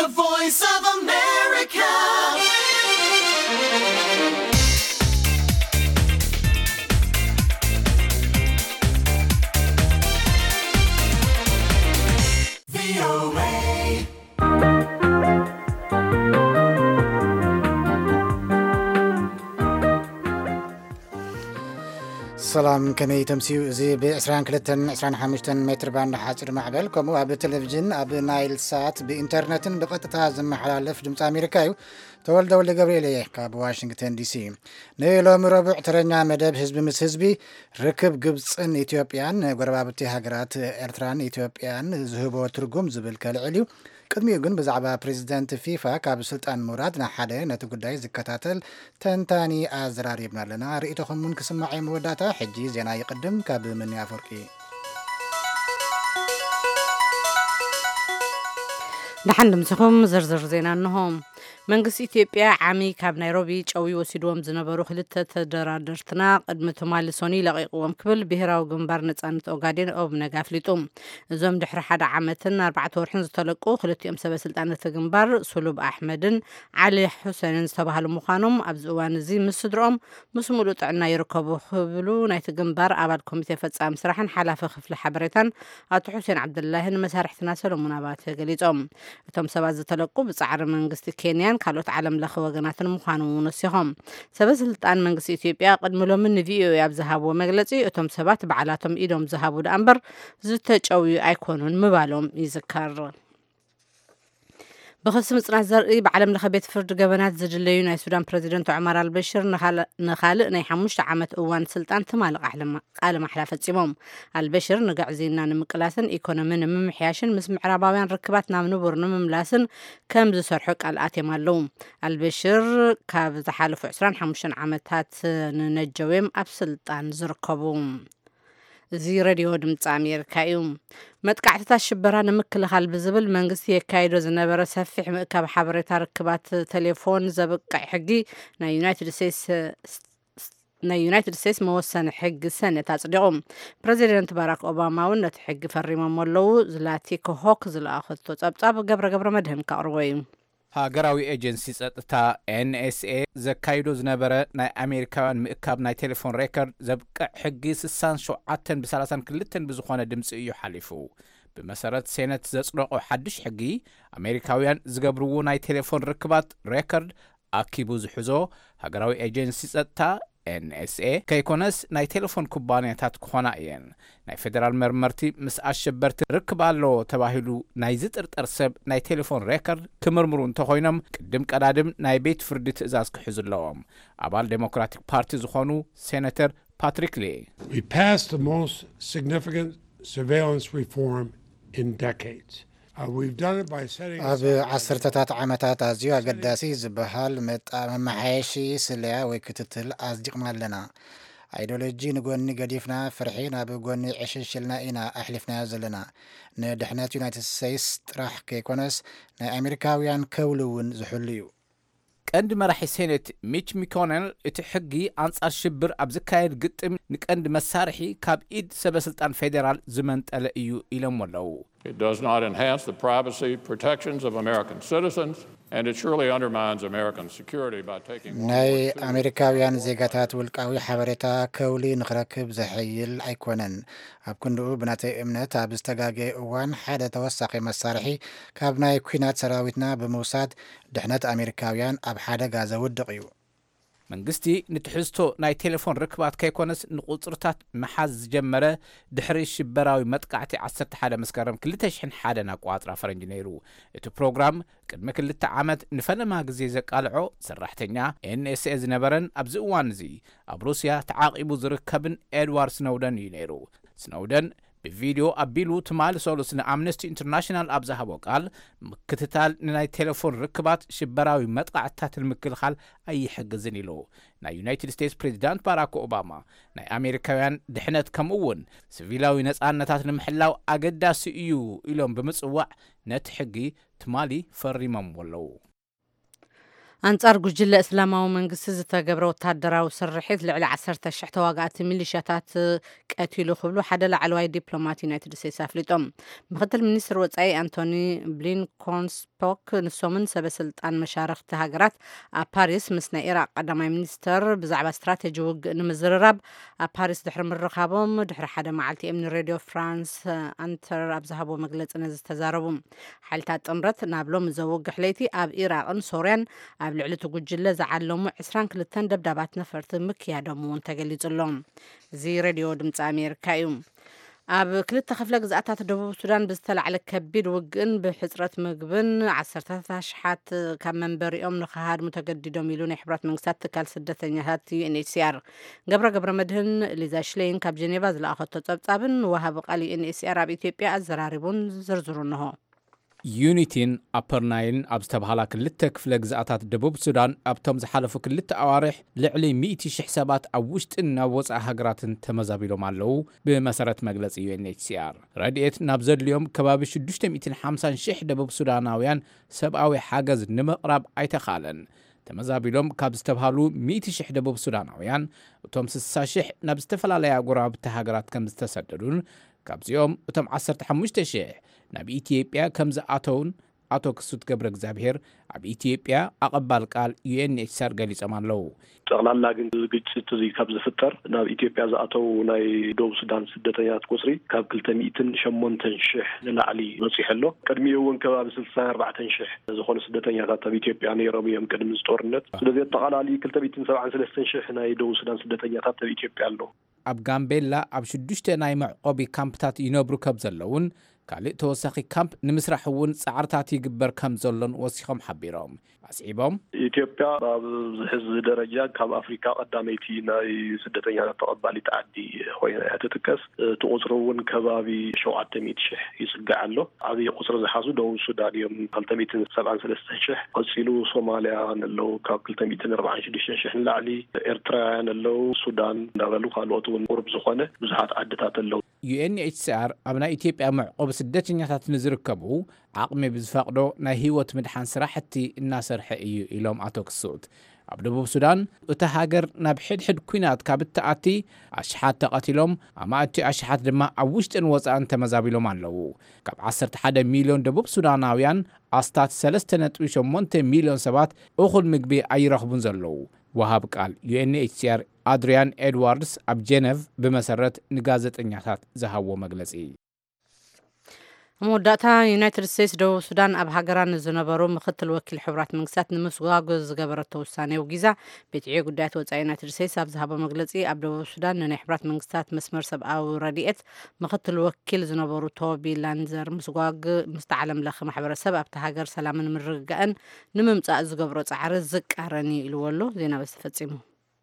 The Voice of America. VOA. ሰላም ከመይ ተምሲው እዚ ብ22 25 ሜትር ባንድ ሓፂር ማዕበል ከምኡ ኣብ ቴሌቪዥን ኣብ ናይል ሳት ብኢንተርኔትን ብቐጥታ ዝመሓላለፍ ድምፂ ኣሜሪካ እዩ። ተወልደ ወልደ ገብርኤል እየ ካብ ዋሽንግተን ዲሲ። ንሎሚ ረቡዕ ተረኛ መደብ ህዝቢ ምስ ህዝቢ ርክብ ግብፅን ኢትዮጵያን ጎረባብቲ ሃገራት ኤርትራን ኢትዮጵያን ዝህቦ ትርጉም ዝብል ከልዕል እዩ። ቅድሚኡ ግን ብዛዕባ ፕሬዚደንት ፊፋ ካብ ስልጣን ምውራድ ናሓደ ነቲ ጉዳይ ዝከታተል ተንታኒ ኣዘራሪብና ኣለና። ርእቶኹም እውን ክስማዕ መወዳእታ ሕጂ ዜና ይቅድም ካብ ምንያ ፈርቂ። ድሓን ድምፅኹም ዝርዝር ዜና እንሆም። መንግስቲ ኢትዮጵያ ዓሚ ካብ ናይሮቢ ጨዊ ወሲድዎም ዝነበሩ ክልተ ተደራደርትና ቅድሚ ትማሊ ሶኒ ለቂቕዎም ክብል ብሄራዊ ግንባር ነጻነት ኦጋዴን ኦብነግ ኣፍሊጡ። እዞም ድሕሪ ሓደ ዓመትን 4 ወርሕን ዝተለቁ ክልቲኦም ሰበስልጣን ነቲ ግንባር ሱሉብ ኣሕመድን ዓሊ ሑሰንን ዝተባሃሉ ምዃኖም ኣብዚ እዋን እዚ ምስ ስድሮኦም ምስ ሙሉእ ጥዕና ይርከቡ ክብሉ ናይቲ ግንባር ኣባል ኮሚቴ ፈጻሚ ስራሕን ሓላፊ ክፍሊ ሓበሬታን ኣቶ ሑሴን ዓብድላሂን መሳርሕትና ሰሎሞን ኣባተ ገሊፆም። እቶም ሰባት ዝተለቁ ብፃዕሪ መንግስቲ ኬንያን ካልኦት ዓለም ለኸ ወገናትን ምዃኑ ነሲሖም። ሰበስልጣን መንግስቲ ኢትዮጵያ ቅድሚ ሎሚ ንቪኦኤ ኣብ ዝሃብዎ መግለፂ እቶም ሰባት በዓላቶም ኢዶም ዝሃቡ ዳ እምበር ዝተጨውዩ ኣይኮኑን ምባሎም ይዝከር። ብክሲ ምጽናት ዘርኢ ብዓለም ለኸ ቤት ፍርዲ ገበናት ዝድለዩ ናይ ሱዳን ፕሬዚደንት ዑመር አልበሽር ንኻልእ ናይ 5 ዓመት እዋን ስልጣን ትማሊ ቃለ ማሕላ ፈጺሞም። አልበሽር ንጋዕዜና ንምቅላስን ኢኮኖሚን ንምምሕያሽን ምስ ምዕራባውያን ርክባት ናብ ንቡር ንምምላስን ከም ዝሰርሑ ቃል ኣትዮም ኣለዉ። አልበሽር ካብ ዝሓለፉ 25 ዓመታት ንነጀወም ኣብ ስልጣን ዝርከቡ። እዚ ሬድዮ ድምፂ ኣሜሪካ እዩ። መጥቃዕትታት ሽበራ ንምክልኻል ብዝብል መንግስቲ የካይዶ ዝነበረ ሰፊሕ ምእካብ ሓበሬታ ርክባት ቴሌፎን ዘብቃዕ ሕጊ ናይ ዩናይትድ ስቴትስ መወሰኒ ሕጊ ሰነት ኣጽዲቖም። ፕሬዚደንት ባራክ ኦባማ እውን ነቲ ሕጊ ፈሪሞም ኣለዉ። ዝላቲኮ ሆክ ዝለኣኸቶ ጸብጻብ ገብረ መድህን ካቕርቦ እዩ። ሃገራዊ ኤጀንሲ ጸጥታ ኤንኤስኤ ዘካይዶ ዝነበረ ናይ ኣሜሪካውያን ምእካብ ናይ ቴሌፎን ሬከርድ ዘብቅዕ ሕጊ 67 ብ32 ብዝኾነ ድምፂ እዩ ሓሊፉ። ብመሰረት ሴነት ዘጽደቆ ሓድሽ ሕጊ ኣሜሪካውያን ዝገብርዎ ናይ ቴሌፎን ርክባት ሬከርድ ኣኪቡ ዝሕዞ ሃገራዊ ኤጀንሲ ጸጥታ ኤንኤስኤ ከይኮነስ ናይ ቴሌፎን ኩባንያታት ክኾና እየን። ናይ ፌደራል መርመርቲ ምስ ኣሸበርቲ ርክብ ኣሎ ተባሂሉ ናይ ዝጥርጠር ሰብ ናይ ቴሌፎን ሬከርድ ክምርምሩ እንተኾይኖም ቅድም ቀዳድም ናይ ቤት ፍርዲ ትእዛዝ ክሕዙ ኣለዎም። ኣባል ዴሞክራቲክ ፓርቲ ዝኾኑ ሴኔተር ፓትሪክ ሌ We passed the most significant surveillance reform in decades. ኣብ ዓሰርተታት ዓመታት ኣዝዩ ኣገዳሲ ዝበሃል መማሓየሺ ስለያ ወይ ክትትል ኣጽዲቕና ኣለና። ኣይዲዮሎጂ ንጎኒ ገዲፍና ፍርሒ ናብ ጎኒ ዕሽሽልና ኢና ኣሕሊፍናዮ ዘለና። ንድሕነት ዩናይትድ ስቴትስ ጥራሕ ከይኮነስ ናይ ኣሜሪካውያን ከውሉ እውን ዝሕሉ እዩ። ቀንዲ መራሒ ሴኔት ሚች ሚኮነል እቲ ሕጊ ኣንጻር ሽብር ኣብ ዝካየድ ግጥም ንቀንዲ መሳርሒ ካብ ኢድ ሰበስልጣን ፌደራል ዝመንጠለ እዩ ኢሎም ኣለዉ። It does not enhance the privacy protections of American citizens, and it surely undermines American security by taking ናይ ኣሜሪካውያን ዜጋታት ውልቃዊ ሓበሬታ ከውሊ ንኽረክብ ዘሕይል ኣይኮነን። ኣብ ክንድኡ ብናተይ እምነት ኣብ ዝተጋገየ እዋን ሓደ ተወሳኺ መሳርሒ ካብ ናይ ኩናት ሰራዊትና ብምውሳድ ድሕነት ኣሜሪካውያን ኣብ ሓደጋ ዘውድቕ እዩ። መንግስቲ ንትሕዝቶ ናይ ቴሌፎን ርክባት ከይኮነስ ንቁፅርታት መሓዝ ዝጀመረ ድሕሪ ሽበራዊ መጥቃዕቲ 11 መስከረም 2001 ኣቋፅራ ፈረንጂ ነይሩ። እቲ ፕሮግራም ቅድሚ 2 ዓመት ንፈለማ ግዜ ዘቃልዖ ሰራሕተኛ ኤንኤስኤ ዝነበረን ኣብዚ እዋን እዚ ኣብ ሩስያ ተዓቂቡ ዝርከብን ኤድዋርድ ስኖውደን እዩ ነይሩ። ስኖውደን ብቪዲዮ ኣቢሉ ትማሊ ሰሉስ ንኣምነስቲ ኢንተርናሽናል ኣብ ዝሃቦ ቃል ምክትታል ንናይ ቴሌፎን ርክባት ሽበራዊ መጥቃዕትታት ንምክልኻል ኣይሕግዝን ኢሉ። ናይ ዩናይትድ ስቴትስ ፕሬዚዳንት ባራክ ኦባማ ናይ ኣሜሪካውያን ድሕነት ከምኡውን ሲቪላዊ ነጻነታት ንምሕላው ኣገዳሲ እዩ ኢሎም ብምጽዋዕ ነቲ ሕጊ ትማሊ ፈሪሞም ኣለዉ። أنصار جل إسلامه منقص زتجبر وتهدروا سرحيت لعلى عسرت الشحت واقعت ميليشيات قتلوا خبلوا حدا لعلواي دبلوماتي نايتد ستيتس أفلتهم مخدل المنستر وصاي أنتوني بلينكونسبوك نسومن سبسلطان مشارخ تهاجرات باريس مسنا إيراق قدامي منستر بزعبة استراتيجي نمزررب باريس دحر من رخابهم دحر حدا معلتي من راديو فرانس أنتر أبزهبوا مجلس نز تزاربهم حالتات أمرت نابلو مزوج حليتي أب إيراق سوريان أب لعلتو جلة زعلهم 22 دبدبات نفرت مكيادهم تجليزلهم زي راديو دمت أمريكا يوم أب كلتا خفلق زعتات دبوب السودان بزتلع كبير وقن بحسرة مقبن عسرتها شحات كم منبر يوم نخهاد متجددهم يلون حبرات منقسات تكال سدتين هاتي NHCR قبر مدهن لذا شلين كاب جنيفا زلا أخذ تطبطابن وهب قالي NHCR أب إثيوبيا الزراربون زرزرونه يونيتين أبر ناين أبستبهالا كلتا كفلق زعتات دبوب السودان أبتم زحالفو كلتا أوارح لعلي 100 حسابات أوشت إنا وزع هقرات تمزابيلو مالو بمسارة مجلس UNHCR راديت نابزد اليوم كباب 650 دبوب سوداناويان سبعوي حاجز نمقرب أيتخالن تمزابيلوم كابستبهالو 100 دبوب سوداناويان وتم 60 نابستفلاليا قراب تهاجرات كم استسددون كابزيوم وتم 15 ناب إثيوبيا كم زعتون أتو كسوت قبر እግዚአብሔር أب إثيوبيا أقبال قال UNHCR قاليس أمان لو تغلال لاقن قجت زي كاب زفتر ناب إثيوبيا زعتو ناي دوب سودان سدتيات قصري كاب كلتميتن شمونتن شح للعلي نصيح له قدمي يوون كباب 64 شح زخون سدتيات تاب إثيوبيا نيرامي يم قدم زطورنت ስለዚህ ተቃላሊ كلتميتن 73 شح ناي دوب سودان سدتيات تاب إثيوبيا له أب غامبيلا أب 6 ناي معقوبي كامبتات ينبرو كاب زلون كالي توسخي كامب نمسرحون صعرتات يقبر كم زلون وسيخم حبيرهم أسعيبهم إثيوبيا بحز درجة كاب أفريقيا قداميتي ناي سدتين تقبالي تعدي خوينا هتتكس تقصرون كبابي شوعة تميت شح يسقع له عادي قصر زحاسو دو السودان يوم كالتميتن 73 شح قصيلو صوماليا نلو كاب كالتميتن 24 شح نلعلي إرترا نلو السودان نغلو خالوتون قرب زخونة بزحات عدتات اللو UNHCR أبناء إثيوبيا معقوب سدتينيات نزركبو عقمي بزفاقدو ناهيوت مدحان سراحتي الناس رحئيو إلوم أتوك السود أبدبو السودان وتهاجر نبحد حد كوينات كابتاتي أشحات تقاتلهم أما أتي أشحات دما أوشت إن وزعان تمزابيلهم عن لو كاب 11 مليون دبوب سوداناويان أستات 3.8 مليون سبات أخل مقبي أي رخبون زلو وهاب قال UNHCR أدريان إدواردز أب جنيف بمسرة نقازة إنياتات زهاو مجلسي موداتا يونايتد ستيتس دو السودان أب هاجران زنبرو مختل وكيل حبرات منقسات نمسواغوز قبرت توساني وجيزة بيتعي قدات وزع يونايتد ستيتس أب زهابو مجلسي أب دو السودان نني حبرات منقسات مسمر سبعة وراديت مختل وكيل زنبرو توبي لانزر مسواغ مستعلم لخ محبر سبع بتهاجر سلام من رجعن نممصا زقبرو صعر زق عرني الولو زينا بس فتصيمو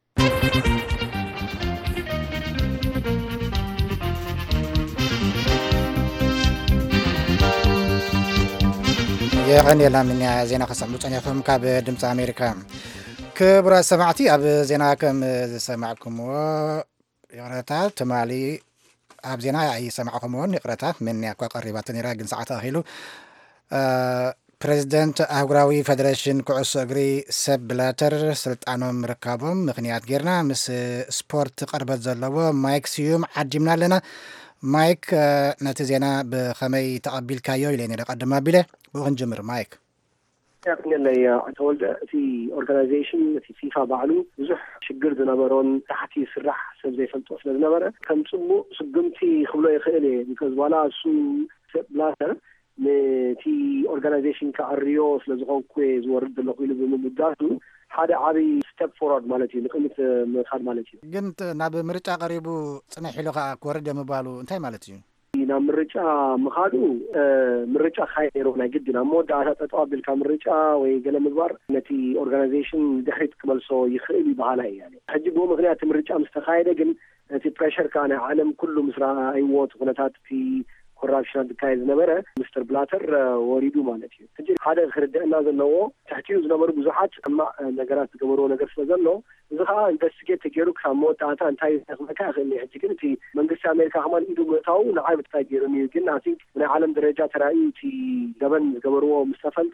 يغني لنا من زينا خصم لكم كاب دمت أمريكا كبر سمعتي أب زينا كم سمعكم ويغرتات تمالي أب زينا أي سمعكم ونقرتات من يقوى قريبات نراجن ساعتها هيلو بريزيدنت أهوراوي فدريشن كعص أجري سب بلاتر سلطانهم مركبهم مغنيات غيرنا مس سبورت قربت زلوا مايك سيوم عجبنا لنا مايك نتزينا بخمي تقبل كايو لين قدما بله وغنجمر مايك يعني اللي تولد في organization في فيفا بعلو زح شجر زنبرون تحتي سرح سب زي فلتوس لزنبرة كم سمو سجمتي خبلا يخيلي because ولا سو بلاتر في organization كأريوس لزغون كويز ورد اللي قيلوا بمداتو هذا عادي step forward مالتي نقمت مخاد مالتي قلت ناب مرجع قريبو صنحي لغا كورد مبالو انتهي مالتي نا مرجع مخادو مرجع خير ولا جدنا مود على تقابل كمرجع ويقل مدبر نتي organization دحيت قبل سو يخيلي بحالها يعني حجب هو مغنيات مرجع مستخايدة قل في pressure كان عالم كله مصر ايوات غنتات في كورابشن كايز نبره مستر بلاتر وريدو مالتي تجي هذا خردنا زلوا تحتيو زنبر بزحات اما نغرات تقبروا نغر فزلوا زخا انفستيجيت تجيرو كموت اتا انتاي تخمكا خلي حجكنتي منግስት አሜሪካ ሀማን ኢዱ መታው ንዓይብ ታገሩ ሚግን አይ ቲንክ من عالم درجات رايتي دبن قبروا مستفلته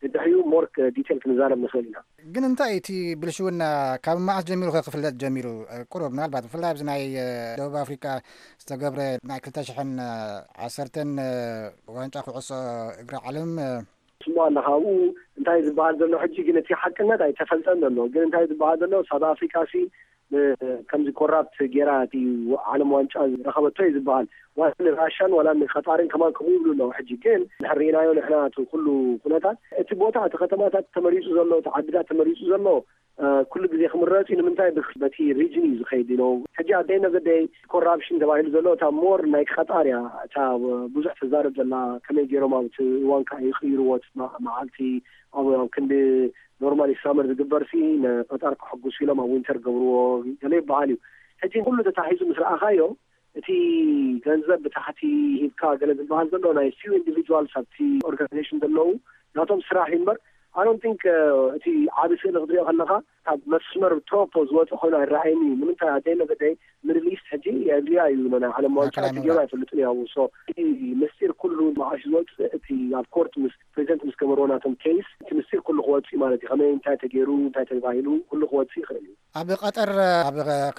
دحيو مورك ديتيل كنزارب نخلينا ግን እንታይ እቲ ብልሽውና ካብ ማዓስ ጀሚሩ ከክፍለጥ ጀሚሩ ቁሩብ ምናልባት ብፍላይ ኣብዚ ናይ ደቡብ ኣፍሪካ ዝተገብረ ናይ 2010 ዋንጫ ኩዕሶ እግሪ ዓለም ስሙ ኣለኻው እንታይ ዝበሃል ዘሎ ሕጂ ግን እቲ ሓቅነት ኣይተፈልጠን ዘሎ ግን እንታይ ዝበሃል ዘሎ ሳውት ኣፍሪካ ሲ ከምዚ ኮራፕት ጌራት ዓለም ዋንጫ ረኸበቶ ዝበሃል ዋላ ራሽያን ወላ ቀጣርን ከማን ከምኡ ይብሉ ነው ሕጂ ግን ንሕሪናዮ ንሕና ኩሉ ኩነታት እቲ ቦታ እቲ ከተማታት ተመሪፁ ዘሎ እቲ ዓድታት ተመሪፁ ዘሎ ኩሉ ግዜ ክምረፁ ንምንታይ በቲ ሪጅን እዩ ዝኸይድ ነው ሕጂ ኣደይና ዘደይ ኮራፕሽን ተባሂሉ ዘሎ እታ ሞር ናይ ቀጣርያ እታ ብዙሕ ተዛረብ ዘላ ከመይ ገይሮም ኣብቲ ዋንካ ይኽይርዎት መዓልቲ ኣብ ክንዲ ኖርማሊ ሳመር ዝግበር ሲ ነቀጣር ክሕጉሱ ኢሎም ኣብ ዊንተር ገብርዎ ገለ ይበሃል እዩ ሕጂ ኩሉ ተታሒዙ ምስ ረኣኻዮ እቲ ገንዘብ ብታሕቲ ሂብካ ገለ ዝበሃል ዘሎ ናይ ፊው ኢንዲቪጁዋልስ ኣብቲ ኦርጋናይዜሽን ዘለው ናቶም ስራሕ እምበር I don't think እቲ ዓብ ስእሊ ክትሪኦ ከለካ ካብ መስመር ፕሮፖዝ ወፅእ ኮይኑ ኣይረኣየኒ ንምንታይ ኣደይና ዘደይ ሚድል ኢስት ሕጂ የድልያ እዩ ናይ ዓለም ዋንጫ ትገባ ኣይፈልጥን ያው ሶ ምስጢር ኩሉ ማዓሽ ዝወፅእ እቲ ኣብ ኮርት ምስ ፕሬዚደንት ምስ ገበርዎ ናቶም ኬስ እቲ ምስጢር ኩሉ ክወፅእ ማለት እዩ ከመይ እንታይ ተገይሩ እንታይ ተባሂሉ ኩሉ ክወፅእ ይኽእል እዩ ኣብ ቀጠር ኣብ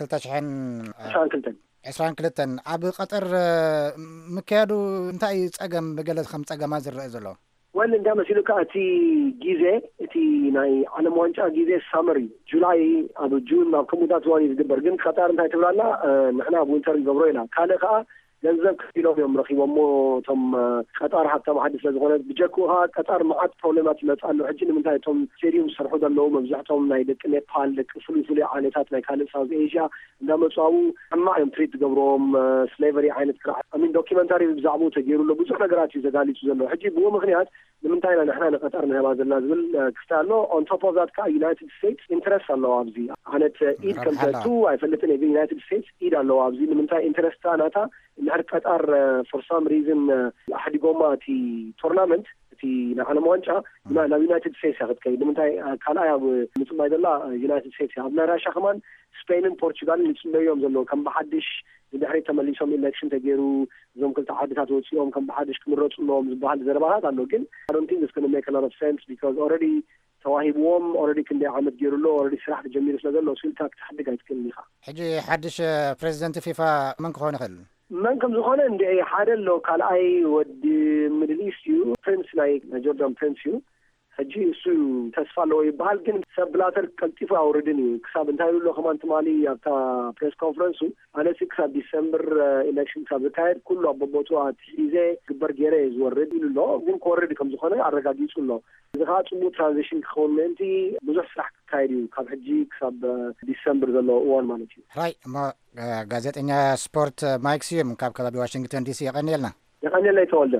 2022 ኣብ ቀጠር ምክያዱ እንታይ ፀገም ብገለ ከም ፀገማ ዝረአ ዘሎ ወል እንዳ መሲሉካ እቲ ጊዜ እቲ ናይ ዓለም ዋንጫ ጊዜ ሳመሪ ጁላይ ኣብ ጁን ኣብ ከምኡታት ዝዋን ዝግበር ግን ቀጣር እንታይ ትብላላ ንሕና ኣብ ዊንተር ይገብሮ ኢና ካልእ ከዓ ገንዘብ ክፍሎም እዮም ረኺቦሞ እቶም ቀጣር ሃብታም ዓዲ ስለዝኾነ ብጀክኡ ከዓ ቀጣር መዓት ፕሮብሌማት ይመፅኣሉ ሕጂ ንምንታይ እቶም ስቴድዮም ዝሰርሑ ዘለው መብዛሕቶም ናይ ደቂ ኔፓል ደቂ ፍሉይ ፍሉይ ዓይነታት ናይ ካልእ ሳውዝ ኤዥያ እንዳመፁ ሕማቅ እዮም ትሪት ዝገብሮም ስሌቨሪ ዓይነት ክራሕ ኣሚን ዶኪመንታሪ ብዛዕባኡ ተገይሩሎ ብዙሕ ነገራት እዩ ዘጋሊፁ ዘሎ ሕጂ ብዎ ምክንያት ንምንታይ ኢና ንሕና ንቀጣር ንህባ ዘለና ዝብል ክስታ ኣሎ ኦን ቶፕ ኦፍ ዛት ከዓ ዩናይትድ ስቴትስ ኢንትረስት ኣለዎ ኣብዚ ዓይነት ኢድ ከምተቱ ኣይፈልጥን ግን ዩናይትድ ስቴትስ ኢድ ኣለዎ ኣብዚ ንምንታይ ኢንትረስታ ናታ ንሕር ቀጣር ፎር ሳም ሪዝን ኣሕዲጎማ እቲ ቶርናመንት እቲ ናይ ዓለም ዋንጫ ናብ ዩናይትድ ስቴትስ እያ ክትከይድ ንምንታይ ካልኣይ ኣብ ምፅማይ ዘላ ዩናይትድ ስቴትስ እያ ኣብ ናይ ራሽያ ከማን ስፔንን ፖርቹጋልን ይፅመዮም ዘለዎ ከም ብሓድሽ ንድሕሪት ተመሊሶም ኢሌክሽን ተገይሩ እዞም ክልተ ዓድታት ወፂኦም ከም ብሓድሽ ክምረፁሎም ዝበሃል ዘረባታት ኣሎ ግን I don't think it's going to make a lot of sense because already ተዋሂብዎም already ክንደይ ዓመት ገይሩሎ already ስራሕ ተጀሚሩ ስለዘሎ ስልታ ክትሓድግ ኣይትክእልን ኢኻ ሕጂ ሓድሽ ፕሬዚደንት ፊፋ መን ክኾን ይኽእል መን ከም ዝኾነ እንደ ሓደ ኣሎ ካልኣይ ወዲ ሚድል ኢስት እዩ ፕሪንስ ናይ ጆርዳን ፕሪንስ እዩ ሕጂ እሱ ተስፋ ኣለዎ ይበሃል ግን ሰብ ብላተር ቀልጢፉ ኣውርድን እዩ ክሳብ እንታይ ብሎ ከማን ትማሊ ኣብታ ፕሬስ ኮንፈረንሱ ኣነሲ ክሳብ ዲሰምበር ኤሌክሽን ክሳብ ዝካየድ ኩሉ ኣቦቦቱ ግዜ ግበር ገይረ ዝወርድ ኢሉ ኣሎ ግን ክወርድ ከም ዝኾነ ኣረጋጊፁ ኣሎ እዚ ከዓ ፅቡቅ ትራንዚሽን ክኸውን ምእንቲ ብዙሕ ስራሕ ክካየድ እዩ ካብ ሕጂ ክሳብ ዲሰምበር ዘሎ እዋን ማለት እዩ ራይ እሞ ጋዜጠኛ ስፖርት ማይክ ስዩም ካብ ከባቢ ዋሽንግተን ዲሲ የቀኒልና ይተወልደ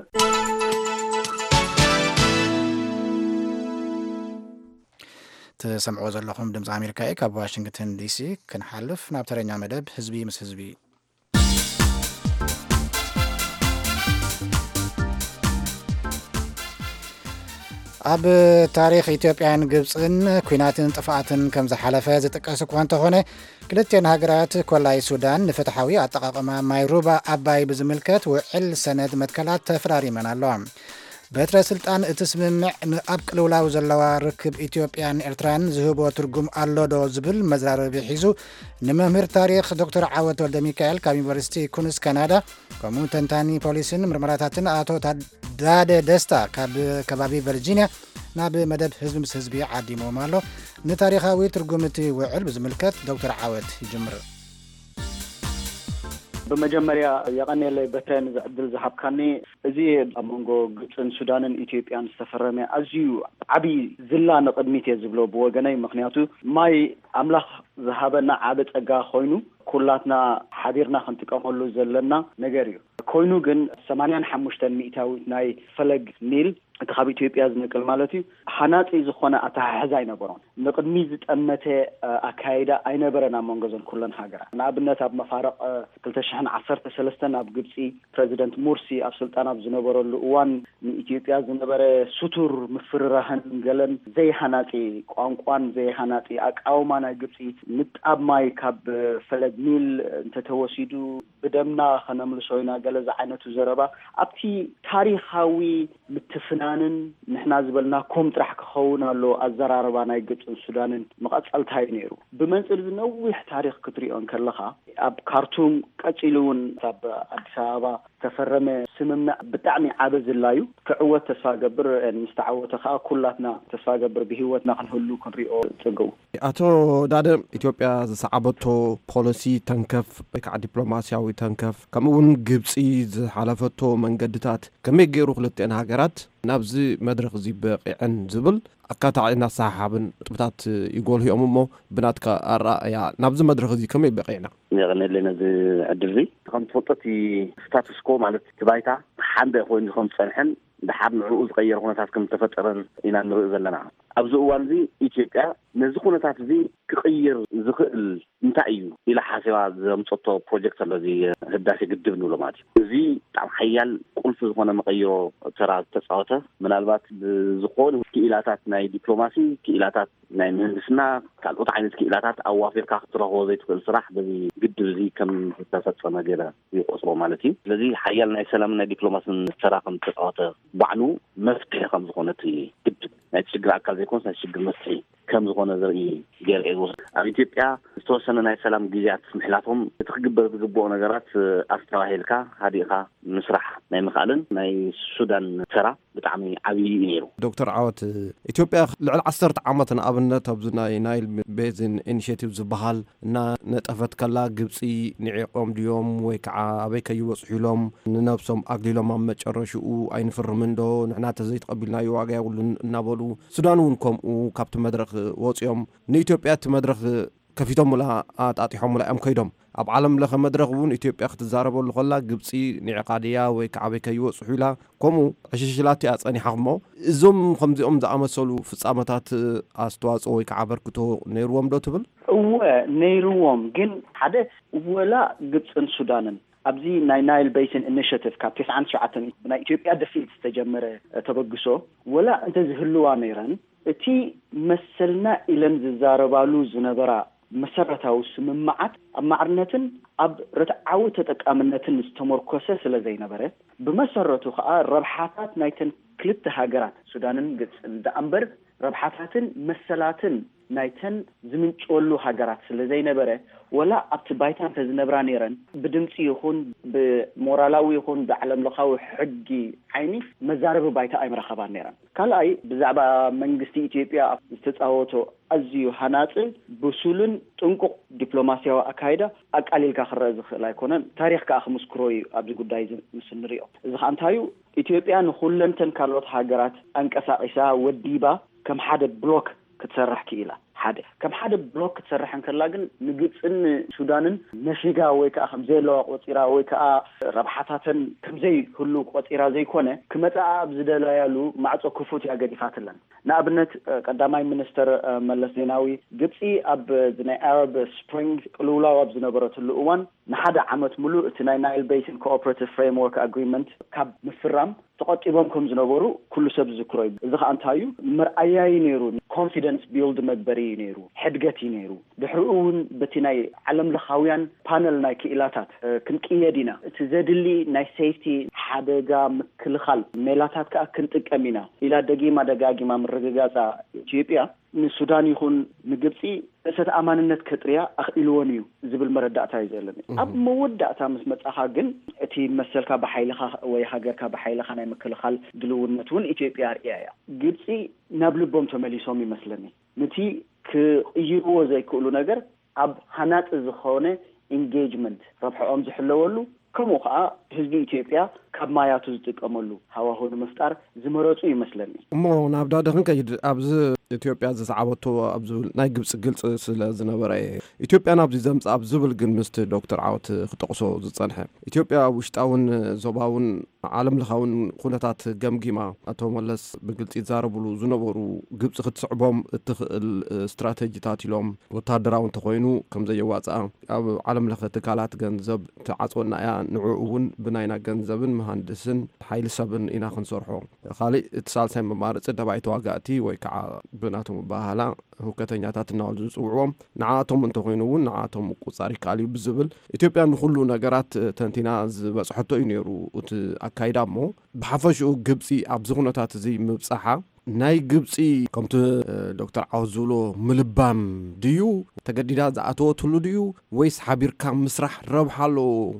تسمعوا زلكم دمز أمريكا كاب واشنطن دي سي كنحلف نابترينا مدب حزبي مس حزبي ኣብ ታሪክ ኢትዮጵያን ግብፅን ኩናትን ጥፋኣትን ከም ዝሓለፈ ዝጥቀስ እኳ እንተኾነ ክልተን ሃገራት ኮላይ ሱዳን ንፍትሓዊ ኣጠቃቅማ ማይ ሩባ ኣባይ ብዝምልከት ውዕል ሰነድ መትከላት ተፈራሪመን ኣለዋ በትረ ስልጣን እቲ ስምምዕ ንኣብ ቅልውላው ዘለዋ ርክብ ኢትዮጵያን ኤርትራን ዝህቦ ትርጉም ኣሎ ዶ ዝብል መዘራረቢ ሒዙ ንመምህር ታሪክ ዶክተር ዓወት ወልደ ሚካኤል ካብ ዩኒቨርሲቲ ኩንስ ካናዳ ከምኡ ተንታኒ ፖሊስን ምርመራታትን ኣቶ ታዳደ ደስታ ካብ ከባቢ ቨርጂኒያ ናብ መደብ ህዝቢ ምስ ህዝቢ ዓዲሞም ኣሎ ንታሪኻዊ ትርጉም እቲ ውዕል ብዝምልከት ዶክተር ዓወት ይጅምር በመጀመሪያ የቀነለ በተን ዝዕድል ዝሃብካኒ እዚ ኣብ መንጎ ግብፅን ሱዳንን ኢትዮጵያን ዝተፈረመ ኣዝዩ ዓቢ ዝላ ንቅድሚት ዝብሎ ብወገነይ ምክንያቱ ማይ ኣምላኽ ዝሃበና ዓብ ፀጋ ኮይኑ ኩላትና ሓቢርና ክንጥቀመሉ ዘለና ነገር እዩ ኮይኑ ግን 85 ሚእታዊ ናይ ፈለግ ኒል እቲ ካብ ኢትዮጵያ ዝነቅል ማለት እዩ ሓናፂ ዝኾነ ኣተሓሕዛ ኣይነበሮን ንቅድሚ ዝጠመተ ኣካይዳ ኣይነበረን ኣብ መንጎ ዘን ኩለን ሃገራት ንኣብነት ኣብ መፋረቕ 2013 ኣብ ግብፂ ፕሬዚደንት ሙርሲ ኣብ ስልጣን ኣብ ዝነበረሉ እዋን ንኢትዮጵያ ዝነበረ ሱቱር ምፍርራህን ገለን ዘይሓናፂ ቋንቋን ዘይሓናፂ ኣቃውማ ናይ ግብፂ ንጣብ ማይ ካብ ፈለግ ኒል እንተተወሲዱ بدمنا خنملسوينا قال زعينته زربا أبتي تاريخاوي متفنانن نحنا زبلنا كوم ترح كخونا له الزراربانا يقص السودان مقصلت هاي نيرو بمنزل نوح تاريخ كتريون كلها أب كارتون قتلون تاب أبسابا تفرم سممنا بتعني عابز اللايو كعوة تساقبر مستعوة خا كلاتنا تساقبر بهوتنا خنهلو كنريو تنقو أتو داد إثيوبيا زعبتو بوليسي تنكف بكع دبلوماسياوي تنكف كمون جبسي حلفتو من قدتات كمي غيرو خلتين هاجرات نابزي مدرخ زي بقيعن زبل أكاتعنا صاحبن طبطات يقول هي أممو بناتك الرأي نابزي مدرخ زي كمي بقيعنا يعني لنا زي عدري كنت فطتي ستاتس كو مالت تبايتا حامبه خوين خم صنحن بحاب نعوز غير هونتات كم تفترن إنا نرئ زلنا أبزو أوان زي إيجيكا نزخونتات زي كغير زخل نتاعيو إلى حاسبات مصطو بروجيكت الذي هداسي قدب نولو ماتي زي طعم حيال كل في زخونا مغيرو ترى تسعوته من البات زخون كإلاتات ناي دبلوماسي كإلاتات ناي مهندسنا كالقط عينت كإلاتات أو وافير كاختره زي تقول صراح بذي قدب زي كم تفتفنا جيرا زي قصرو مالتي الذي حيال ناي سلامنا دبلوماسي نتراقم تسعوته بعنو مفتح خمس زخونتي قدب نتشجر أكال زي كونس نتشجر مفتحي كم زخونة زرقي جير إيغوز أبيتيبيا استوسنا ناي سلام جيزيات سمحلاتهم تخقبر تقبو نقرات أستواهيلكا هاديقا مسرح ناي مخالن ناي سودان ترى بتعمي عبي نيرو دكتور عوت إثيوبيا لعل 10 عامة أبنة تبزنا نايل بيزن إنيشيتيف زبحال نا نتأفت كلا جبسي نعيقهم اليوم ويكعا أبيك يوصحي لهم ننبسهم أقلي لهم عم تشرشوا أين فرمندو نحنا تزيد قبلنا يواجه يقولون نابلو سودان ونكم وكابت مدرخ وصيهم نيثيوبيا تمدرخ كفيتهم ولا أعطيهم ولا أم كيدهم أب عالم لخ مدرخون إثيوبيا اختزاربوا الخلا جبسي نعقادية ويكعبك يوصحوا لا كمو عششلاتي أصاني حمو زوم خمسة زعمسولو في صامتات أستواز أو يكعبركتو نيروم دوتبل نيروم جن حدث ولا جبس السودان أبزي نايل بيسن إنيشيتيف كاب 9 من إثيوبيا دفيت استجمر تبقسو ولا أنت زهلوا نيران تي مثلنا إلى زاربالو زنبرا مسرتها وسممعت معرنتن أب رتعاو تتكامنتن استمركوسة سلا زي نبرة بمسرته خا ربحاتات نايتن كلت هاجرات سودانن قص الدأمبر ربحاتاتن مسلاتن نايتن زمن تقولوا هاجرات سلا زي نبرة ولا أبتبايتان تزنبرا نيران بدمسي يكون بمورالاوي يكون بعلم لخاو حقي عيني مزارب بايتا أي مرخبان نيران كالاي بزعبا منغستي إثيوبيا استتعوتو أزيو هناتل بسولن تنقو دبلوماسيا وأكايدا أقاليل كاخر لا يكونن تاريخ كاخ مسكروي أبزي قدايز مسنريو إذا أنتايو إثيوبيا نخلنتن كارلوت هاجرات أنكسا إسا وديبا كم حدا بلوك كتسرح كيلا حدا كم حدا بلوك تسرح كلاجن نجيب إن السودان نشيجا ويكا خمزة لو قطيرة ويكا ربحاتن كم زي كله قطيرة زي كونه كمتى أبزد لا يلو مع تكفوت يا جدي فاتلن نابنت قدامي منستر ملس زيناوي جبسي أب زنا Arab Spring لولا وابزنا برات اللؤوان نحدا عمت ملو تناي نايل بيسن cooperative framework agreement كاب مفرام تقطيبهم كم زنبورو كل سب ذكري إذا أنتايو مرأيي نيرو confidence build مدبري نيرو حدقتي نيرو بحرقون بتناي علم لخاويان بانل ناي كإلاتات كنكيدينا تزدلي ناي سيفتي حدقا مكلخال ميلاتات كأكنتك أمينا إلى دقيمة دقاقي ما مرقاقا إثيوبيا من السودان يكون نجبسي ست أمانة كتريا أخيلونيو زبل مردعتها يزلني أب مودعتها مسمت أخاجن أتي مسلك بحيلها ويحجرك بحيلها ناي مكلخال دلونتون إثيوبيا رئيا جبسي نبلو بوم تمليسومي مسلني نتي كيجرو زي كله نجر أب هنات الزخانة engagement ربح أمز حلولو كم وقع حزب إثيوبيا كما ياتوزتك أملو هوا هون مفتار زمرتو يمسلني مو نابدا دخن كيد أبز إثيوبيا زعبتو أبز نايجبس قلت سلازنبرة إثيوبيا نابز زمس أبز بالجن مست دكتور عوت خطقصو زتصنح إثيوبيا وشتاون زباون عالم لخاون خونتات جمجمة أتوملس بقلت يزاربلو زنبرو جبس ختصعبهم الاستراتيجيات لهم وتادراون تخوينو كم زي واتسا عالم لخ تكالات جنزب تعاطونا يا نوعون بناينا جنزبن مهندسن حيل سبن إنا خنصرحو خالي اتصال سين بمارس دبعت واقعتي ويكع بناتهم بهلا ሁከተኛታት እናወሉ ዝጽውዕዎም ንዓቶም እንተኮይኑውን ንዓቶም ቁጻሪ ካልዩ ብዝብል ኢትዮጵያ ንኩሉ ነገራት ተንቲና ዝበጽሐቶ እዩ ነይሩ እቲ አካይዳ እሞ ብሓፈሽኡ ግብጺ ኣብ ዝኹነታት እዚ ምብጻሓ ናይ ግብጺ ከምቲ ዶክተር ዓውዝብሎ ምልባም ድዩ ተገዲዳ ዝኣተወትሉ ድዩ ወይስ ሓቢርካ ምስራሕ ረብሓሎ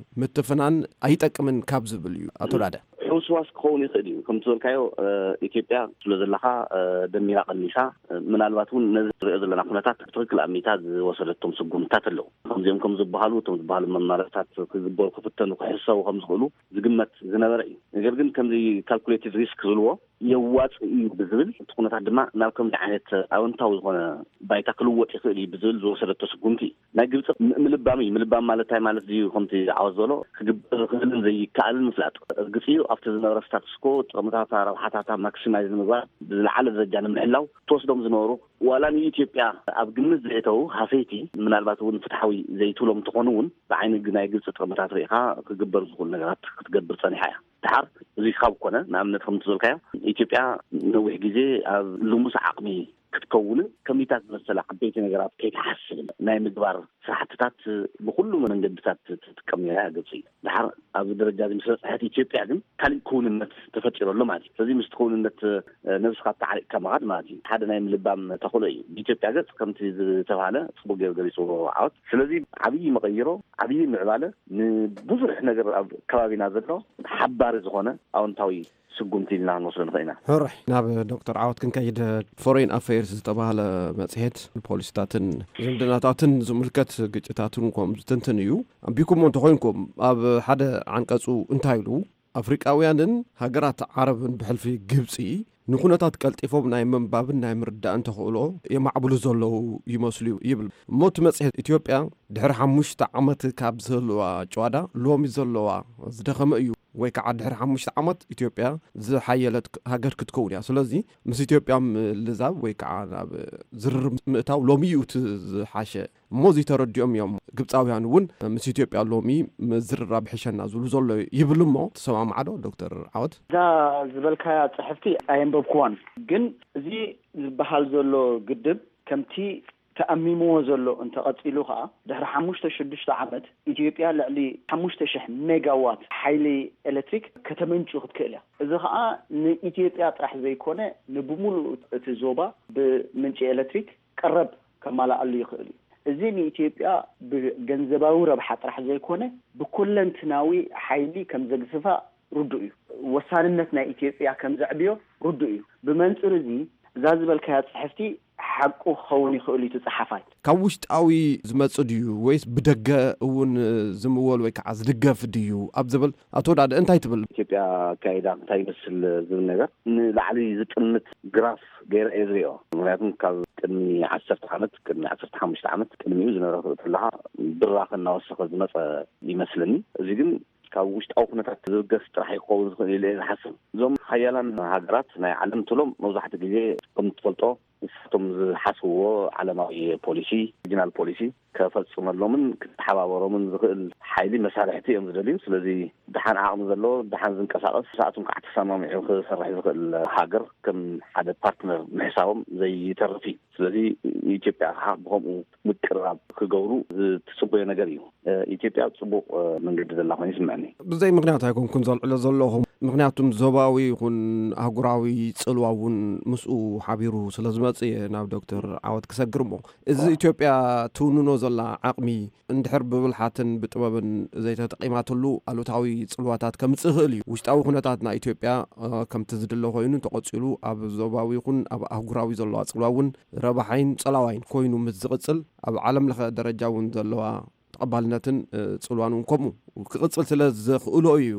ምትፍናን ኣይጠቅምን ካብ ዝብል እዩ አቶ ዳደ ሕውስዋስ ክኸውን ይኽእል እዩ ከምቲ ዝበልካዮ ኢትዮጵያ ስለ ዘለካ ደሚራ ቀኒሳ ምናልባት እውን ነዚ ንሪኦ ዘለና ኩነታት ትክክል ኣሚታ ዝወሰደቶም ስጉምታት ኣለዉ ከምዚኦም ከም ዝበሃሉ እቶም ዝበሃሉ መማርሕታት ክግበሩ ክፍተኑ ክሕሰቡ ከም ዝኽእሉ ዝግመት ዝነበረ እዩ ነገር ግን ከምዚ ካልኩሌትድ ሪስክ ዝብልዎ የዋፅ እዩ ብዝብል እቲ ኩነታት ድማ ናብ ከምዚ ዓይነት ኣወንታዊ ዝኾነ ባይታ ክልወጥ ይኽእል እዩ ብዝብል ዝወሰደቶ ስጉምቲ ናይ ግብፂ ምልባም እዩ ምልባም ማለት እንታይ ማለት እዩ ከምቲ ዓወት ዝበሎ ክግበር ክህልን ዘይከኣልን ምፍላጥ እርግፅ እዩ ኣብቲ ዝነበረ ስታትስኮ ጥቕምታት ረብሓታት ማክሲማይዝ ንምግባር ብዝለዓለ ደረጃ ንምሕላው ተወስዶም ዝነበሩ ዋላ ንኢትዮጵያ ኣብ ግምት ዘእተው ሃፈይቲ ምናልባት እውን ፍትሓዊ ዘይትብሎም እንትኾኑ እውን ብዓይኒ ናይ ግብፂ ጥቕምታት ርኢኻ ክግበር ዝኽእሉ ነገራት ክትገብር ፀኒሓ እያ ድሓር እዚ ካብ ኮነ ንኣብነት ከምቲ ዝበልካዮ ኢትዮጵያ ነዊሕ ግዜ ኣብ ልሙስ ዓቕሚ ክትከውን ከሚታት መሰለ ዓበይቲ ነገራት ከይተሓስብ ናይ ምግባር ስራሕትታት ብኩሉ መንገድታት ትጥቀም ነራ ግብፂ ድሓር ኣብ ደረጃ እዚ ምስ በፅሐት ኢትዮጵያ ግን ካልእ ክውንነት ተፈጢረሎ ማለት እዩ ስለዚ ምስ ክውንነት ነብስካ ተዓሪቕካ ምኻድ ማለት እዩ ሓደ ናይ ምልባም ተኽእሎ እዩ ብኢትዮጵያ ገጽ ከምቲ ዝተባሃለ ፅቡቅ ገይሩ ገሊፁ ዓወት ስለዚ ዓብዪ መቐይሮ ዓብዪ ምዕባለ ንብዙሕ ነገር ኣብ ከባቢና ዘሎ ሓባሪ ዝኾነ ኣዎንታዊ ስጉምቲ ኢልና ንወስዶ ንኽእል ኢና ሕርሕ ናብ ዶክተር ዓወት ክንከይድ ፎሬን ኣፌርስ ዝተባሃለ መጽሔት ፖሊስታትን ዝምድናታትን ዝምልከት ግጭታትን ከም ዝትንትን እዩ ኣንቢኩም እንተኮይንኩም ኣብ ሓደ ዓንቀጹ እንታይ ኢሉ ኣፍሪቃውያንን ሃገራት ዓረብን ብሕልፊ ግብፂ ንኩነታት ቀልጢፎም ናይ ምንባብን ናይ ምርዳእን ተኽእሎ የማዕብሉ ዘለዉ ይመስሉ ይብል ሞት መጽሔት ኢትዮጵያ ድሕሪ 5 ዓመት ካብ ዘለዋ ጨዋዳ ሎሚ ዘለዋ ዝደኸመ እዩ ወይ ከዓ ድሕሪ 5 ዓመት ኢትዮጵያ ዝሓየለት ሃገር ክትከውን እያ ስለዚ ምስ ኢትዮጵያ ልዛብ ወይ ከዓ ናብ ዝርርብ ምእታው ሎሚ እዩ ዝሓሸ እሞዚ ተረዲኦም እዮም ግብፃውያን እውን ምስ ኢትዮጵያ ሎሚ ዝርራብ ሕሸና ዝብሉ ዘሎ ይብል እሞ ተሰማምዓዶ ዶክተር ዓወት እዛ ዝበልካያ ፅሕፍቲ ኣየንበብክዋን ግን እዚ ዝበሃል ዘሎ ግድብ ከምቲ ተኣሚምዎ ዘሎ እንተቐፂሉ ከዓ ድሕሪ 5-6 ዓመት ኢትዮጵያ ልዕሊ 5,000 ሜጋዋት ሓይሊ ኤሌክትሪክ ከተመንጩ ክትክእል እያ እዚ ከዓ ንኢትዮጵያ ጥራሕ ዘይኮነ ንብሙሉእ እቲ ዞባ ብምንጪ ኤሌክትሪክ ቀረብ ከማላኣሉ ይኽእል እዩ እዚ ንኢትዮጵያ ብገንዘባዊ ረብሓ ጥራሕ ዘይኮነ ብኩለንትናዊ ሓይሊ ከም ዘግዝፋ ርዱእ እዩ ወሳንነት ናይ ኢትዮጵያ ከም ዘዕብዮ ርዱእ እዩ ብመንፅር እዚ እዛ ዝበልካያ ፅሕፍቲ ሓቁ ክኸውን ይኽእል እዩ ተጻሓፋይ ካብ ውሽጣዊ ዝመጽእ ድዩ ወይስ ብደገ እውን ዝምወል ወይ ከዓ ዝድገፍ ድዩ ኣብ ዝብል ኣቶ ዳደ እንታይ ትብል ኢትዮጵያ ካይዳ እንታይ ይመስል ዝብል ነገር ንላዕሊ ዝጥምት ግራፍ ገይረ እየ ዝሪኦ ምክንያቱም ካብ ቅድሚ 10 ዓመት ቅድሚ 15 ዓመት ቅድሚኡ ዝነበረ ዘለካ ብራኽ እናወሰኸ ዝመፀ ይመስለኒ እዚ ግን ካብ ውሽጣዊ ኩነታት ዝርገስ ጥራሕ ይኸውን ዝኽእል ኢለ ዝሓስብ እዞም ሓያላን ሃገራት ናይ ዓለም ትሎም መብዛሕትኡ ግዜ ከም ትፈልጦ ንሳቶም ዝሓስብዎ ዓለማዊ ፖሊሲ ሪጅናል ፖሊሲ ከፈጽመሎምን ክትሓባበሮምን ዝኽእል ሓይሊ መሳርሕቲ እዮም ዝደልዩ ስለዚ ድሓን ዓቕሚ ዘለዎ ድሓን ዝንቀሳቐስ ሰዓቱን ከዓ ተሰማሚዑ ክሰርሕ ዝኽእል ሃገር ከም ሓደ ፓርትነር ምሕሳቦም ዘይተርፍ እዩ ስለዚ ኢትዮጵያ ከዓ ብከምኡ ምቅርራብ ክገብሩ ዝትጽበዮ ነገር እዩ ኢትዮጵያ ጽቡቕ መንገዲ ዘላ ኮይኑ ይስምዐኒ ብዘይ ምክንያት ኣይኮንኩን ዘልዕሎ ዘለኹም ምክንያቱም ዞባዊ ይኹን ኣህጉራዊ ጽልዋ እውን ምስኡ ሓቢሩ ስለዝመጽእ ናብ ዶክተር ዓወት ክሰግር እሞ እዚ ኢትዮጵያ ትውንኖ ዘላ ዓቕሚ እንድሕር ብብልሓትን ብጥበብን ዘይተጠቂማትሉ ኣሉታዊ ጽልዋታት ከምጽእ ይኽእል እዩ ውሽጣዊ ኩነታት ናይ ኢትዮጵያ ከምቲ ዝድለ ኮይኑ ተቐፂሉ ኣብ ዞባዊ ይኹን ኣብ ኣህጉራዊ ዘለዋ ጽልዋ እውን ረባሓይን ጸላዋይን ኮይኑ ምስ ዝቕጽል ኣብ ዓለም ለኸ ደረጃ እውን ዘለዋ ተቐባልነትን ጽልዋን እውን ከምኡ ክቕጽል ስለ ዝኽእሎ እዩ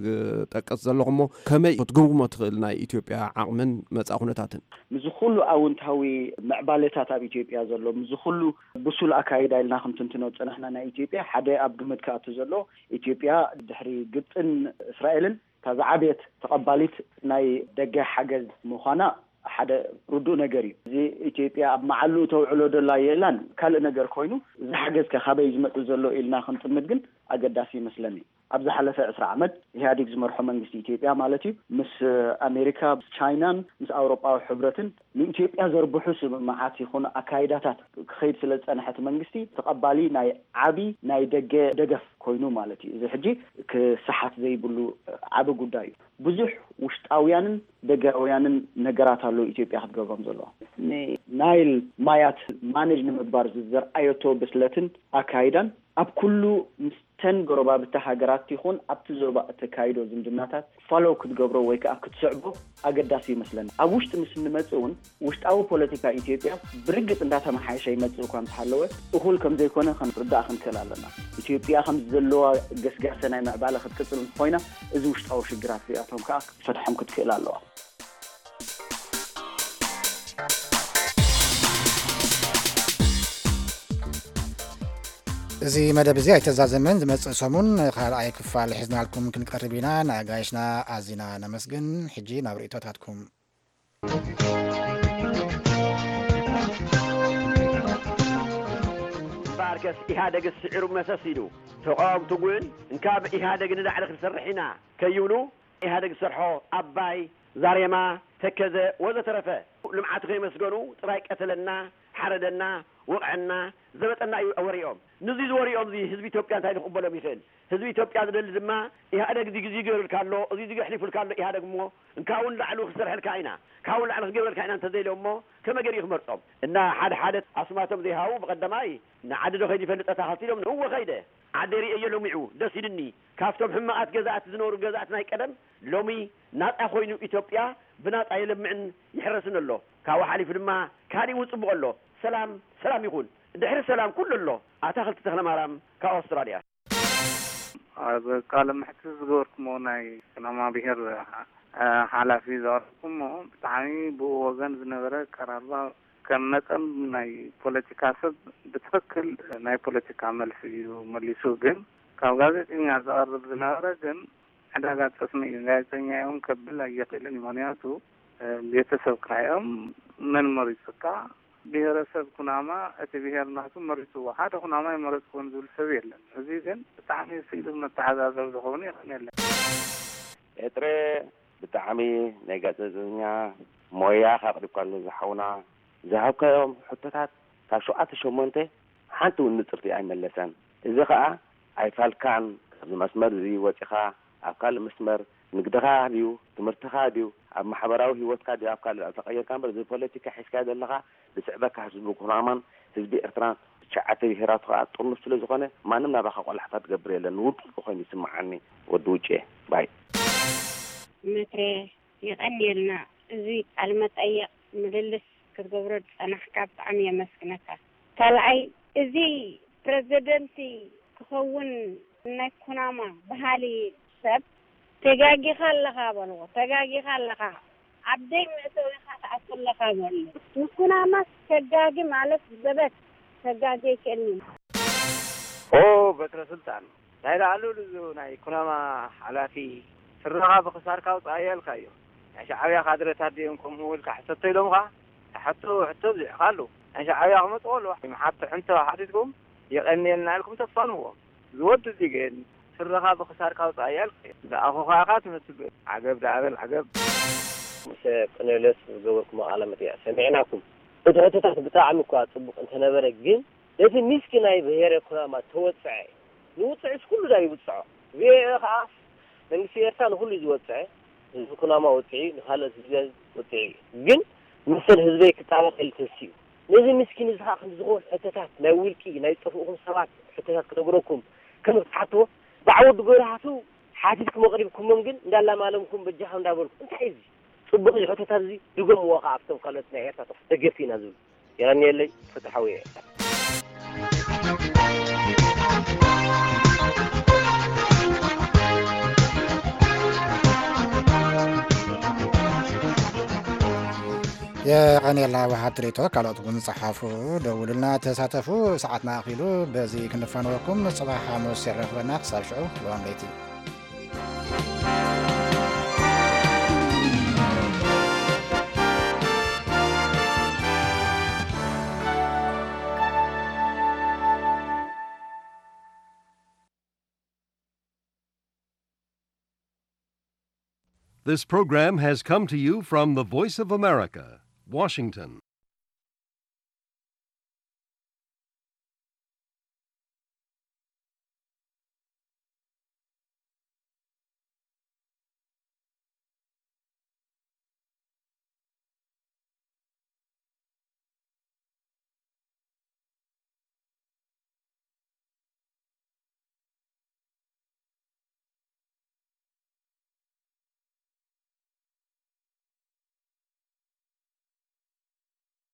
ዝጠቀስ ዘለኹሞ ከመይ ክትግምግሞ ትኽእል ናይ ኢትዮጵያ ዓቕምን መጻኢ ኩነታትን ምዝ ኩሉ ኣውንታዊ ምዕባለታት ኣብ ኢትዮጵያ ዘሎ ምዝ ኩሉ ብሱል ኣካይዳ ኢልና ክንትንትኖ ፀናሕና ናይ ኢትዮጵያ ሓደ ኣብ ግምት ከኣቱ ዘሎ ኢትዮጵያ ድሕሪ ግብፅን እስራኤልን ታዝዓብየት ተቐባሊት ናይ ደገ ሓገዝ ምዃና ሓደ ርዱእ ነገር እዩ እዚ ኢትዮጵያ ኣብ መዓሉ ተውዕሎ ደላ የላን ካልእ ነገር ኮይኑ ዝሓገዝ ከኻበይ ዝመጽእ ዘሎ ኢልና ክንጥምት ግን ኣገዳሲ ይመስለኒ ኣብዚ ሓለፈ 20 ዓመት ኢህአዴግ ዝመርሖ መንግስቲ ኢትዮጵያ ማለት እዩ ምስ ኣሜሪካ ቻይናን ምስ ኣውሮጳዊ ሕብረትን ንኢትዮጵያ ዘርብሑ ስምምዓት ይኹን ኣካይዳታት ክኸይድ ስለ ዝፀንሐት መንግስቲ ተቐባሊ ናይ ዓቢ ናይ ደገ ደገፍ ኮይኑ ማለት እዩ። እዚ ሕጂ ክስሓት ዘይብሉ ዓቢ ጉዳይ እዩ። ብዙሕ ውሽጣውያንን ደጋውያንን ነገራት ኣለው ኢትዮጵያ ክትገብሮም ዘለዋ ናይል ማያት ማኔጅ ንምግባር ዝዘርኣየቶ ብስለትን ኣካይዳን ኣብ ኩሉ ምስተን ጎረባብቲ ሃገራት ይኹን ኣብቲ ዞባ እተካይዶ ዝምድናታት ፋሎ ክትገብሮ ወይ ከዓ ክትስዕቦ ኣገዳሲ ይመስለና። ኣብ ውሽጢ ምስ እንመጽእ እውን ውሽጣዊ ፖለቲካ ኢትዮጵያ ብርግጽ እንዳተመሓየሸ ይመጽእ እኳ እንተሃለወ እኹል ከም ዘይኮነ ክንርዳእ ክንክእል ኣለና። ኢትዮጵያ ከም ዘለዋ ገስጋሰ ናይ ምዕባለ ክትቅጽል ኮይና እዚ ውሽጣዊ ሽግራት እዚኣቶም ከዓ ክትፈትሖም ክትክእል ኣለዋ። እዚ መደብ እዚ ኣይተዛዘመን ዝመጽእ ሰሙን ካልኣይ ክፋል ሒዝናልኩም ክንቀርብ ኢና። ንኣጋይሽና ኣዚና ነመስግን። ሕጂ ናብ ርእቶታትኩም ባርከስ ኢህአደግ ስዒሩ መሰሲሉ ተቃውም ትጉን እንካብ ኢህአደግ ንላዕሊ ክንሰርሕ ኢና ከይብሉ ኢህአደግ ሰርሖ ኣባይ ዛሬማ ተከዘ ወዘተረፈ ልምዓት ከይመስገኑ ጥራይ ቀተለና ሓረደና ወቅዕና ዘበጠና ወሪኦም ንዚ ዝወሪኦም እዚ ህዝቢ ኢትዮጵያ እንታይ ንኽቅበሎም ይኽእል? ህዝቢ ኢትዮጵያ ዝደሊ ድማ ኢህአደግ ዚግዚ ገበልካ ኣሎ እዚ ዚግ ሕሊፉልካ ኣሎ ኢህአደግ እሞ እንካውን ላዕሉ ክሰርሐልካ ኢና ካውን ላዕሉ ክገበልካ ኢና እንተዘይሎም እሞ ከመገር ይኽመርፆም እና ሓደ ኣስማቶም ዘይሃቡ ብቐዳማይ ንዓዲ ዶ ከይዲ ይፈልጠታ ሃልቲሎም ንእወ ኸይደ ዓደሪ እየ ሎሚዑ ደስ ይድኒ ካብቶም ሕማቃት ገዛእት ዝነበሩ ገዛእት ናይ ቀደም ሎሚ ናጣ ኮይኑ ኢትዮጵያ ብናጣ የለምዕን ይሕረስን ኣሎ ካብኡ ሓሊፉ ድማ ካሊእ ውፅቡቕ ኣሎ ሰላም ይኹን ድሕሪ ሰላም ኩሉ ኣሎ ኣታኽልቲ ተኽለማርያም ካብ ኣውስትራልያ ኣብ ቃለ መሕትት ዝገበርኩሞ ናይ ሰላማ ብሄር ሓላፊ ዝቐረብኩሞ ብጣዕሚ ብኡ ወገን ዝነበረ ቀራርባ ከም መጠን ናይ ፖለቲካ ሰብ ብትክክል ናይ ፖለቲካ መልሲ እዩ መሊሱ። ግን ካብ ጋዜጠኛ ዝቐርብ ዝነበረ ግን ዕዳጋ ጠስሚ እዩ። ጋዜጠኛ እዮም ከብል ኣይኽእልን። ምክንያቱ ቤተሰብካ እዮም መን መሪፅካ ብሄረሰብ ኩናማ እቲ ብሄር ናቱ መሪፅዎ ሓደ ኩናማ ይመረፅዎን ዝብል ሰብ የለን። እዚ ግን ብጣዕሚ ስኢሉ መተሓዛዘብ ዝኸውን ይኽእል የለን። ኤጥሬ ብጣዕሚ ናይ ጋዜጠኛ ሞያ ካቅሪብካሉ ዝሓውና ዝሃብካዮም ሕቶታት ካብ 7-8 ሓንቲ እውን ንፅርቲ ኣይመለሰን። እዚ ከዓ ኣይፋልካን ኣብዚ መስመር እዚ ወፂኻ ኣብ ካልእ መስመር ንግድኻ ድዩ ትምህርትኻ ድዩ ኣብ ማሕበራዊ ሂወትካ ድዩ ኣብ ካልእ ተቐየርካ እምበር እዚ ፖለቲካ ሒዝካ ዘለኻ ብስዕበካ ህዝቢ ኩናማን ህዝቢ ኤርትራ ሸዓተ ብሄራት ከዓ ጥርኑፍ ስለ ዝኾነ ማንም ናባኻ ቆላሕታ ትገብር የለን። ውድቅ ኮይኑ ይስማዓኒ ወዲ ውጭ ባይ ምክሬ ይቐኒልና እዚ ቃልመጠይቕ ምልልስ ክትገብሮ ፀናሕካ ብጣዕሚ የመስግነካ። ካልኣይ እዚ ፕሬዚደንቲ ክኸውን ናይ ኩናማ ባህሊ ሰብ ተጋጊኻ ኣለኻ በልዎ ተጋጊኻ ኣለኻ ዓብደይ ምእተዊኻ ተኣከለኻ በሉ ንኩናማ ተጋጊ ማለት ዘበት ተጋጊ ይክእልኒ በትረ ስልጣን ናይ ላዕሉ ናይ ኩናማ ሓላፊ ስራኻ ብክሳርካ ውፃእየልካ እዩ ናይ ሻዕብያ ካድረታት ድዮም ከምኡ ኢልካ ሕተቶ ኢሎምካ ሕቶ ዝዕኻ ኣሉ ናይ ሻዕብያ ክመፅዎ ኣለዋ ሓቶ ሕንቶ ሓቲትኩም የቐኒየልና ኢልኩም ተፋንዎም ዝወዱ እዚ ግን ስራኻ ብክሳርካ ውፃእየልካ ዝኣኹኻ ኢኻ ትመስል ዓገብ ዳዕበል ዓገብ ምስ ቅንለስ ዝገበርኩም ቃለ መጠይቅ ሰሚዕናኩም እቲ ሕቶታት ብጣዕሚ እኳ ፅቡቅ እንተነበረ ግን እቲ ሚስኪ ናይ ብሄረ ኩናማ ተወፅዐ ንውፅዕስ ኩሉ ዳ ይውፅዖ ብሄረ ከዓ መንግስቲ ኤርትራ ንኩሉ ዝወፅዐ ህዝቢ ኩናማ ወፅዒ ንካልኦት ህዝቢ ወፅዒ ግን ምስል ህዝበይ ክጣበቕ ኢልተስዩ ነዚ ምስኪን እዚ ከዓ ክንዝኾን ሕቶታት ናይ ውልቂ ናይ ፅፉቕኩም ሰባት ሕቶታት ክነግረኩም ከም ትሓትዎ ብዓወዱ ገይራሃቱ ሓቲትኩም ኣቕሪብኩሞም ግን እንዳላማለምኩም በጃኻ እንዳበልኩም እንታይ እዚ ፅቡቅ ሕቶታት እዚ ድገምዎ ከዓ ኣብቶም ካልኦት ናይ ኤርትራ ተገፊና ዝብል የቀኒየለይ ፍትሓዊ እየ የቀኒየላ ዋሃብ ትሬቶ ካልኦት እውን ፀሓፉ ደውሉልና ተሳተፉ ሰዓትና ኣኺሉ በዚ ክንፋንወኩም ፅባሕ ሓሙስ ይረኽበና ክሳብ ሽዑ ዋን ለይቲ This program has come to you from the Voice of America, Washington.